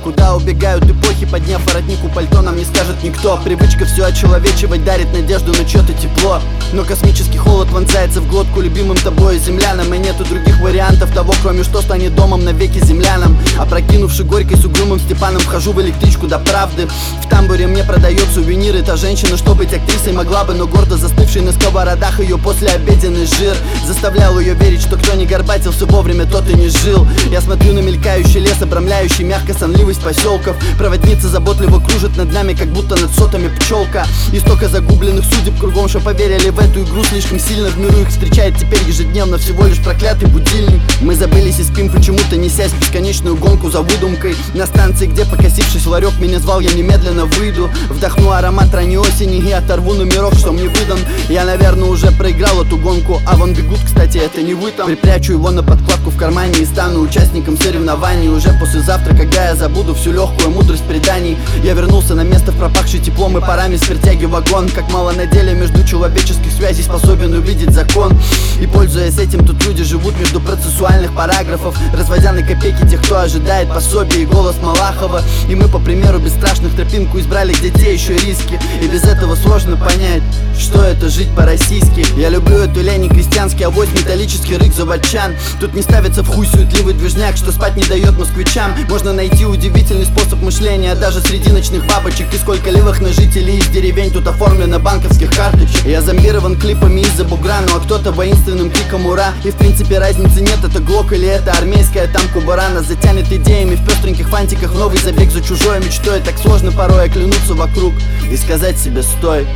Куда убегают эпохи, подняв воротнику пальто, нам не скажет никто. Привычка все очеловечивать дарит надежду на чьё-то тепло. Но космический холод вонзается в глотку любимым тобой землянам. И нету других вариантов того, кроме что станет домом навеки землянам. Опрокинувши горькой с угрюмым Степаном, вхожу в электричку до правды. В тамбуре мне продает сувениры та женщина, что быть актрисой могла бы, но гордо застывший на сковородах ее послеобеденный жир заставлял ее верить, что кто не горбатился вовремя, тот и не жил. Я смотрю на мелькающий лес, обрамляющий мягко сонливость поселков. Проводница заботливо кружит над нами, как будто над сотами пчелка. И столько загубленных судеб кругом, что поверили в эту игру слишком сильно. В миру их встречает теперь ежедневно всего лишь проклятый будильник. Мы забылись и спим почему-то, несясь в бесконечную гонку за выдумкой. На станции, где, покосившись ларек, меня звал, я немедленно выйду. Вдохну аромат ранней осени и оторву номерок, что мне выдан. Я, наверное, уже проиграл эту гонку, а вон бегут, кстати, это не вы там. Припрячу его на подкладку в кармане и стану участником соревнований. Уже послезавтра, когда я забуду всю легкую мудрость преданий, я вернулся на место в пропахший теплом и парами свертяги вагон. Как мало на деле между человеческих связей способен увидеть закон. И пользуясь этим, тут люди живут между процессуальных параграфов, разводя на копейки тех, кто ожидает пособие и голос Малахова. И мы, по примеру бесстрашных, тропинку избрали, где те еще риски. И без этого сложно понять, что это жить по-российски. Я люблю эту лень и крестьянский авось, металлический рык заводчан. Тут не ставится в хуй суетливый движняк, что спать не дает москвичам. Можно найти удивительный способ мышления даже среди ночных бабочек. И сколько левых на жителей из деревень тут оформлено банковских карточек. Я зомбирован клипами из-за бугра, ну а кто-то воинственным криком ура. И в принципе разницы нет, это глок или это армейская там кубара. Нас затянет идеями в пестреньких фантиках, в новый забег за чужой мечтой. Так сложно порой оглянуться вокруг и сказать себе стой.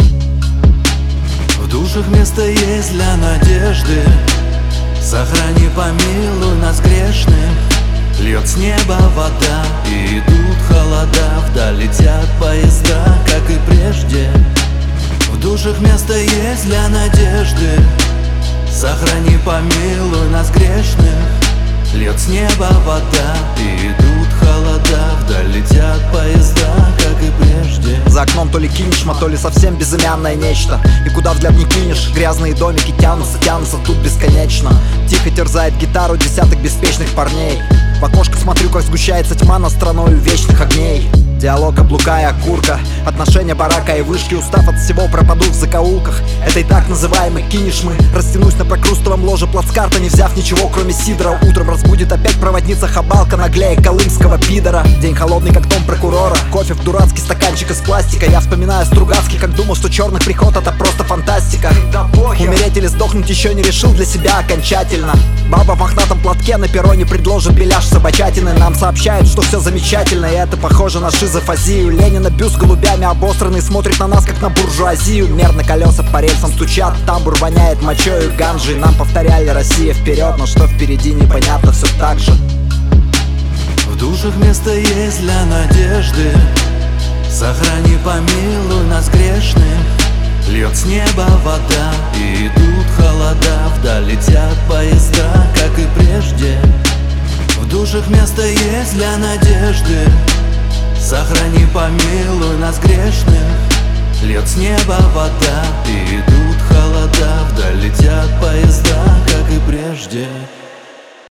В душах место есть для надежды. Сохрани, помилуй нас грешных. Льет с неба вода, и идут холода. Вдаль летят поезда, как и прежде. В душах место есть для надежды. Сохрани, помилуй нас грешных. Льет с неба вода, и идут холода. Вдаль летят поезда, как и прежде. За окном то ли кинешма, то ли совсем безымянное нечто. И куда взгляд не кинешь, грязные домики тянутся, тянутся тут бесконечно. Тихо терзает гитару десяток беспечных парней. В окошко смотрю, как сгущается тьма над страною вечных огней. Диалог каблука и окурка, отношения барака и вышки. Устав от всего, пропаду в закоулках этой так называемой кинешмы. Растянусь на прокрустовом ложе плацкарта, не взяв ничего, кроме сидра. Утром разбудит опять проводница Хабалка, наглее колымского пидора. День холодный, как дом прокурора. Кофе в дурацкий стаканчик из пластика. Я вспоминаю Стругацкий, как думал, что черный приход это просто фантастика. Умереть или сдохнуть еще не решил для себя окончательно. Баба в мохнатом платке на перроне предложит беляш собачатины. Нам сообщают, что все замечательно, и это похоже на шизофазию. Ленина бюст голубями обосранный смотрит на нас, как на буржуазию. Мерно колеса по рельсам стучат, тамбур воняет мочой и ганжей. Нам повторяли: Россия вперед, но что впереди непонятно все так же. В душах место есть для надежды. Сохрани, помилуй нас грешных. Льет с неба вода, и идут холода. Вдаль летят поезда, как и прежде. В душах место есть для надежды. Сохрани, помилуй нас грешных. Льет с неба вода, и идут холода. Вдаль летят поезда, как и прежде.